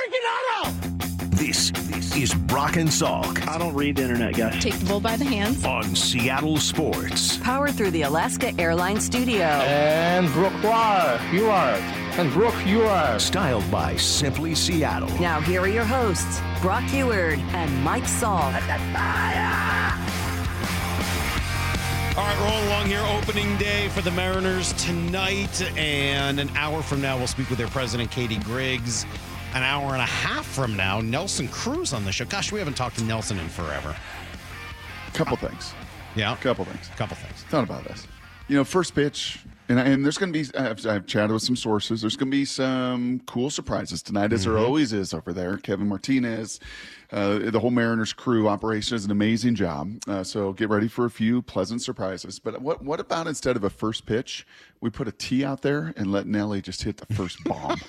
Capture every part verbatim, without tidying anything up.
aficionado! This, this is Brock and Salk. I don't read the internet, guys. Take the bull by the hands. On Seattle Sports. Powered through the Alaska Airlines studio. And Brooke, you are. And Brooke, you are. Styled by Simply Seattle. Now here are your hosts, Brock Heward and Mike Salk. All right, rolling along here. Opening day for the Mariners tonight. And an hour from now, we'll speak with their president, Katie Griggs. An hour and a half from now, Nelson Cruz on the show. Gosh, we haven't talked to Nelson in forever. Couple things. Yeah? Couple things. Couple things. Thought about this. You know, first pitch, and, I, and there's going to be, I've, I've chatted with some sources, there's going to be some cool surprises tonight, as mm-hmm. there always is over there. Kevin Martinez, uh, the whole Mariners crew operation does an amazing job. Uh, so get ready for a few pleasant surprises. But what what about instead of a first pitch, we put a tee out there and let Nelly just hit the first bomb?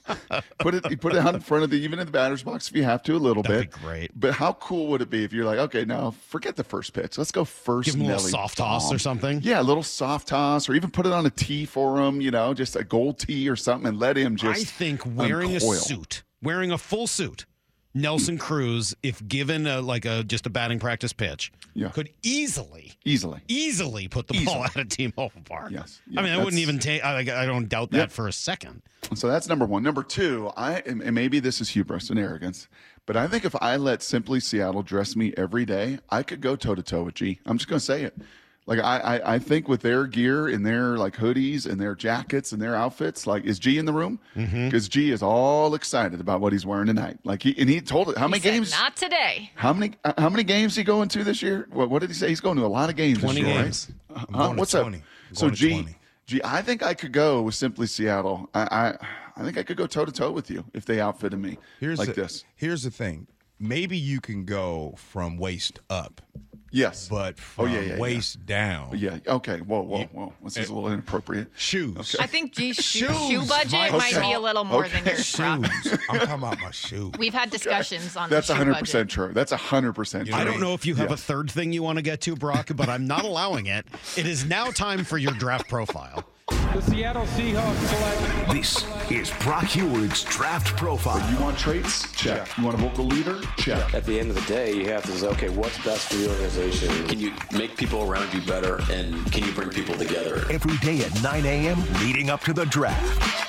Put it, you put it out in front of the, even in the batter's box if you have to, a little That'd bit. Be great. But how cool would it be if you're like, okay, now forget the first pitch. Let's go first. Give him a Nelly little soft toss bomb. or something. Yeah, a little soft toss, or even put it on a tee for him. You know, just a gold tee or something, and let him just. I think wearing uncoil. a suit, wearing a full suit. Nelson Cruz, if given a, like a just a batting practice pitch, yeah. could easily, easily, easily put the easily. ball out of T-Mobile Park. Yes, yeah, I mean, I wouldn't even take. I, I don't doubt that yep. for a second. So that's number one. Number two, I and maybe this is hubris and arrogance, but I think if I let Simply Seattle dress me every day, I could go toe to toe with G. I'm just going to say it. Like I, I, I think with their gear and their like hoodies and their jackets and their outfits, like is G in the room? Because mm-hmm. G is all excited about what he's wearing tonight. Like he and he told it. How he many said, games? Not today. How many? Uh, how many games he going to this year? What, what did he say? He's going to a lot of games. Twenty this year, games. Right? Uh, what's up? So G, G, I think I could go with Simply Seattle. I, I, I think I could go toe to toe with you if they outfitted me here's like the, this. Here's the thing. Maybe you can go from waist up. Yes. But from oh, yeah, yeah, waist yeah. down. Yeah. Okay. Whoa, whoa, whoa. This is a little inappropriate. Shoes. Okay. I think G's shoe, shoes, shoe budget Mike. might okay. be a little more okay. than yours, Shoes. Brock. I'm talking about my shoe. We've had discussions okay. on That's the shoe one hundred percent budget. true. That's one hundred percent true. I don't know if you have yeah. a third thing you want to get to, Brock, but I'm not allowing it. It is now time for your draft profile. The Seattle Seahawks select. This is Brock Heward's draft profile. You want traits? Check. You want a vocal leader? Check. At the end of the day, you have to say, okay, what's best for the organization? Can you make people around you better, and can you bring people together? Every day at nine a.m. leading up to the draft.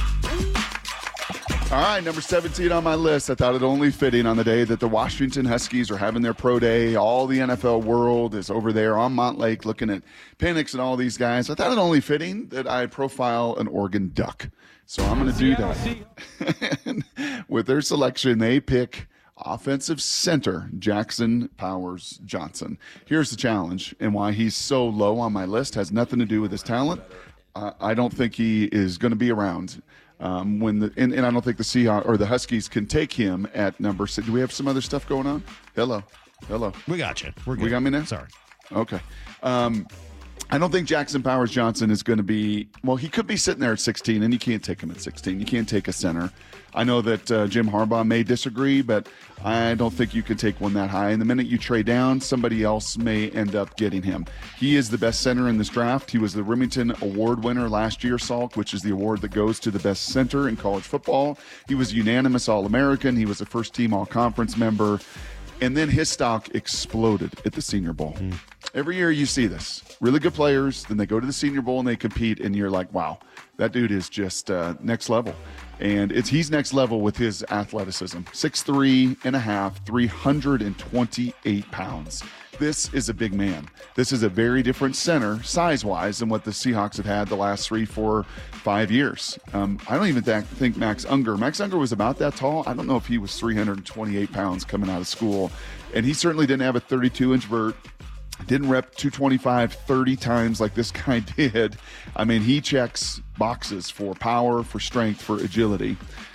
All right, number seventeen on my list. I thought it only fitting on the day that the Washington Huskies are having their pro day. All the N F L world is over there on Montlake looking at Penix and all these guys. I thought it only fitting that I profile an Oregon Duck. So I'm going to do that. With their selection, they pick offensive center Jackson Powers Johnson. Here's the challenge, and why he's so low on my list has nothing to do with his talent. Uh, I don't think he is going to be around. Um, when the and, and I don't think the Seahawks or the Huskies can take him at number six. Do we have some other stuff going on? Hello, hello. We got you. We're good. We got me now. Sorry. Okay. Um, I don't think Jackson Powers Johnson is going to be. Well, he could be sitting there at sixteen, and you can't take him at sixteen. You can't take a center. I know that uh, Jim Harbaugh may disagree, but I don't think you can take one that high. And the minute you trade down, somebody else may end up getting him. He is the best center in this draft. He was the Remington Award winner last year, Salk, which is the award that goes to the best center in college football. He was unanimous All-American. He was a first-team All-Conference member. And then his stock exploded at the Senior Bowl. Mm. Every year you see this. Really good players, then they go to the Senior Bowl and they compete, and you're like, wow, that dude is just uh, next level. And it's he's next level with his athleticism. six three and a half, three hundred twenty-eight pounds. This is a big man. This is a very different center, size-wise, than what the Seahawks have had the last three, four, five years. Um, I don't even th- think Max Unger. Max Unger was about that tall. I don't know if he was three hundred twenty-eight pounds coming out of school. And he certainly didn't have a thirty-two inch vert. Didn't rep two twenty-five thirty times like this guy did. I mean, he checks boxes for power, for strength, for agility.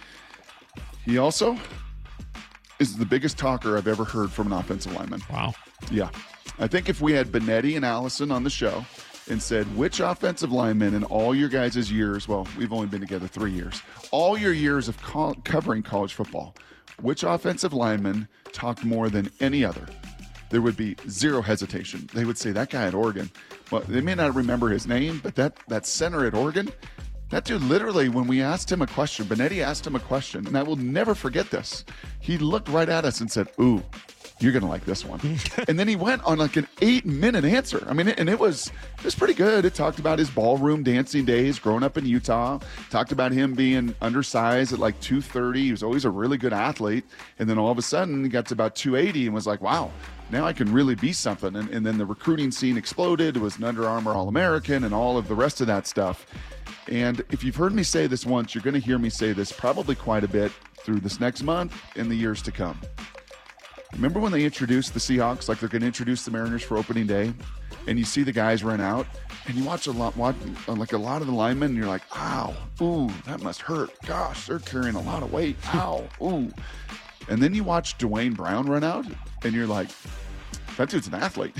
He also is the biggest talker I've ever heard from an offensive lineman. Wow. Yeah. I think if we had Benetti and Allison on the show and said, which offensive lineman in all your guys' years, well, we've only been together three years, all your years of co- covering college football, which offensive lineman talked more than any other? There would be zero hesitation. They would say, that guy at Oregon. Well, they may not remember his name, but that, that center at Oregon, That dude literally, when we asked him a question, Benetti asked him a question, and I will never forget this. He looked right at us and said, ooh, you're going to like this one. And then he went on like an eight-minute answer. I mean, and it was it was pretty good. It talked about his ballroom dancing days growing up in Utah. Talked about him being undersized at like two thirty. He was always a really good athlete. And then all of a sudden, he got to about two eighty and was like, wow, now I can really be something. And, and then the recruiting scene exploded. It was an Under Armour All-American and all of the rest of that stuff. And if you've heard me say this once, you're going to hear me say this probably quite a bit through this next month and the years to come. Remember when they introduced the Seahawks, like they're going to introduce the Mariners for opening day, and you see the guys run out, and you watch a lot, watch, like a lot of the linemen, and you're like, ow, ooh, that must hurt. Gosh, they're carrying a lot of weight. Ow, ooh. And then you watch Dwayne Brown run out, and you're like, that dude's an athlete.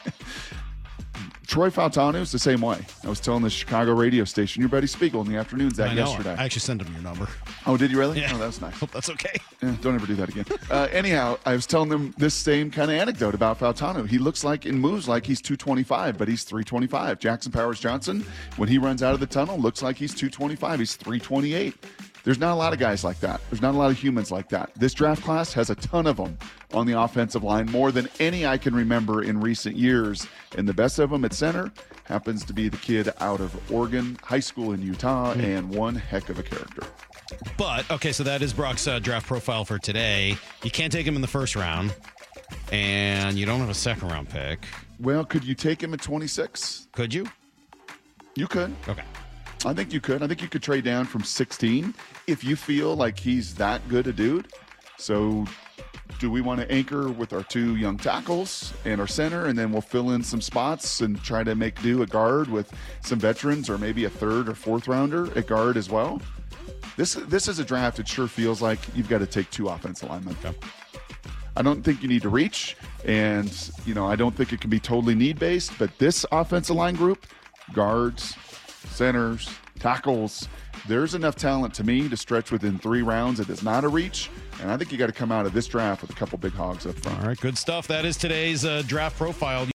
Troy Fautanu is the same way. I was telling the Chicago radio station, your buddy Spiegel, in the afternoons that I know. yesterday. I actually sent him your number. Oh, did you really? Yeah. Oh, that was nice. Hope that's okay. Yeah, don't ever do that again. Uh, anyhow, I was telling them this same kind of anecdote about Fautanu. He looks like and moves like he's two twenty-five, but he's three twenty-five. Jackson Powers Johnson, when he runs out of the tunnel, looks like he's two twenty-five. He's three twenty-eight. There's not a lot of guys like that. There's not a lot of humans like that. This draft class has a ton of them on the offensive line, more than any I can remember in recent years. And the best of them at center happens to be the kid out of Oregon High School in Utah, mm. and one heck of a character. But, okay, so that is Brock's uh, draft profile for today. You can't take him in the first round, and you don't have a second round pick. Well, could you take him at twenty-six? Could you? You could. Okay. I think you could. I think you could trade down from sixteen if you feel like he's that good a dude. So do we want to anchor with our two young tackles and our center, and then we'll fill in some spots and try to make do at guard with some veterans, or maybe a third or fourth rounder at guard as well? This this is a draft. It sure feels like you've got to take two offensive linemen. Okay. I don't think you need to reach, and you know I don't think it can be totally need-based, but this offensive line group, guards, centers, tackles, there's enough talent to me to stretch within three rounds. It is not a reach, and I think you got to come out of this draft with a couple big hogs up front. All right, good stuff. That is today's uh, draft profile.